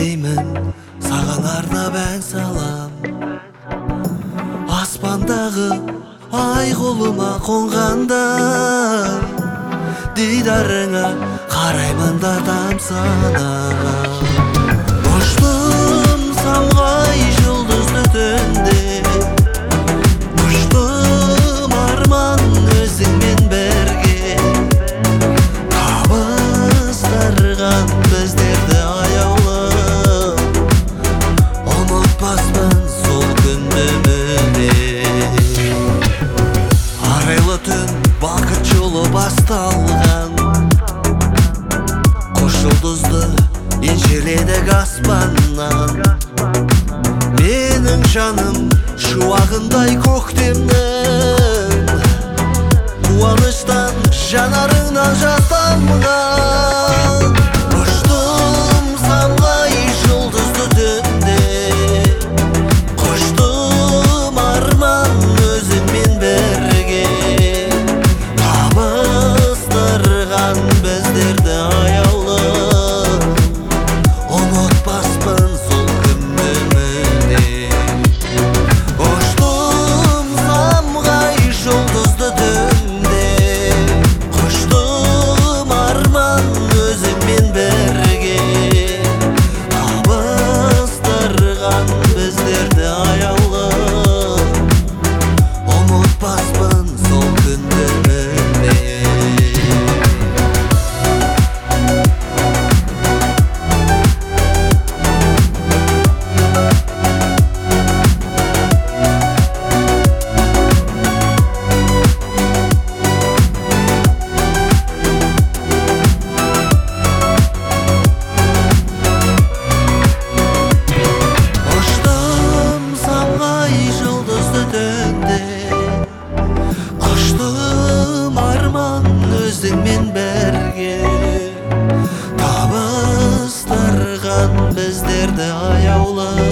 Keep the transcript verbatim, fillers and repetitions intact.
деймін, саған арнап ән салам. Аспандағы ай қолыма қонғанда, дидарыңа қараймын да тамсана. Ұштым самғай жұлдызды түнде, ұштым арман өзіңмен бірге. Табыстырған біздерді аяулы, ұмытпаспын сол күнді мүлде. Арайлы түн бақыт жолы басталған, қош жұлдызды еншеледік аспаннан. Менің жаным шуағындай көктемнің, қуаныштан жанарыңнан жас тамған. Ұштым самғай жұлдызды түнде, құштым арман өзіңмен бірге. Табыстырған біздерді аяулы, ұмытпаспын сол күнді мүлде. Ұштым самғай жұлдызды түнде, құштым арман өзіңмен бірге. Табыстырған біздерді аяулы, ұмытпаспын сол күнді мүлде. Ұштым самғай жұлдызды түнде, құштым арман өзіңмен бірге. Табыстырған біздерді аяулы,